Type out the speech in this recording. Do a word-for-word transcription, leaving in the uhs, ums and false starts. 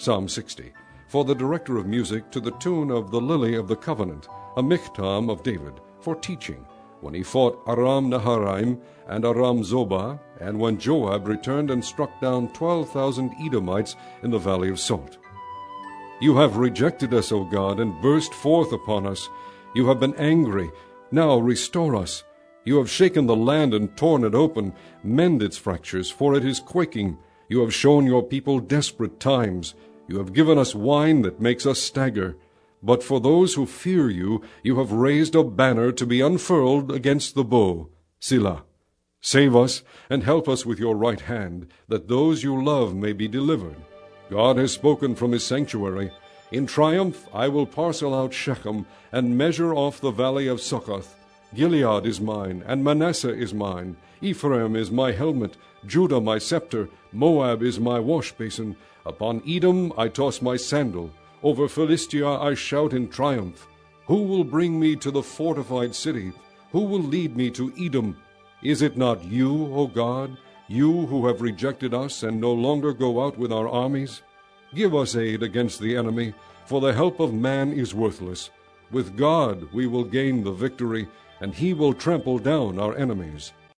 Psalm sixty. For the director of music, to the tune of the Lily of the Covenant, a miktam of David, for teaching, when he fought Aram Naharaim and Aram Zobah, and when Joab returned and struck down twelve thousand Edomites in the valley of Salt. You have rejected us, O God, and burst forth upon us. You have been angry. Now restore us. You have shaken the land and torn it open. Mend its fractures, for it is quaking. You have shown your people desperate times. You have given us wine that makes us stagger. But for those who fear you, you have raised a banner to be unfurled against the bow. Selah. Save us, and help us with your right hand, that those you love may be delivered. God has spoken from his sanctuary. In triumph I will parcel out Shechem, and measure off the valley of Succoth. Gilead is mine, and Manasseh is mine. Ephraim is my helmet, Judah my scepter, Moab is my wash-basin. Upon Edom I toss my sandal. Over Philistia I shout in triumph. Who will bring me to the fortified city? Who will lead me to Edom? Is it not you, O God, you who have rejected us and no longer go out with our armies? Give us aid against the enemy, for the help of man is worthless. With God we will gain the victory, and he will trample down our enemies.